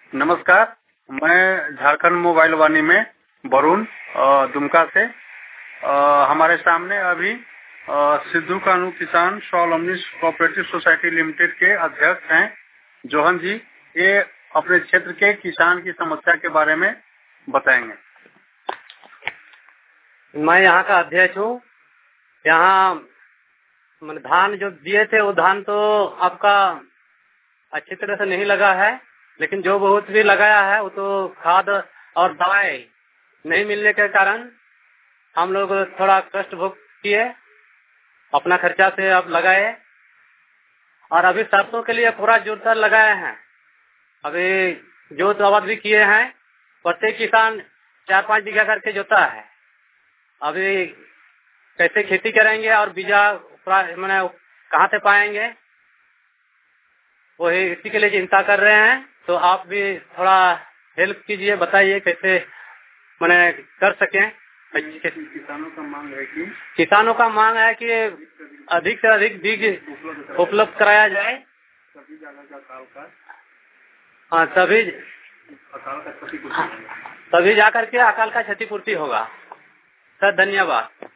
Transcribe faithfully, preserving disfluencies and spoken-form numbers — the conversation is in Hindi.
नमस्कार, मैं झारखंड मोबाइल वाणी में वरुण दुमका से। आ, हमारे सामने अभी आ, सिद्धू कानू किसान स्वावलंबनी कोऑपरेटिव सोसाइटी लिमिटेड के अध्यक्ष हैं जोहन जी। ये अपने क्षेत्र के किसान की समस्या के बारे में बताएंगे। मैं यहाँ का अध्यक्ष हूँ। यहाँ मैंने धान जो दिए थे वो धान तो आपका अच्छी तरह से नहीं लगा है, लेकिन जो बहुत भी लगाया है वो तो खाद और दवाई नहीं मिलने के कारण हम लोग थोड़ा कष्ट भोग किए, अपना खर्चा से अब लगाए और अभी सरसों के लिए पूरा जोरदार लगाए हैं। अभी जो दवा भी किए हैं, प्रत्येक किसान चार पाँच बीघा करके जोता है। अभी कैसे खेती करेंगे और बीजा मैंने कहाँ से पाएंगे, वही इसी के लिए चिंता कर रहे हैं। तो आप भी थोड़ा हेल्प कीजिए, बताइए कैसे मैंने कर सकें। किसानों का मांग है कि किसानों का मांग है कि अधिक से अधिक बीज उपलब्ध कराया जाए। सभी जगह का अकाल का हाँ सभी अकाल का क्षतिपूर्ति तभी जाकर के अकाल का क्षतिपूर्ति होगा। सर धन्यवाद।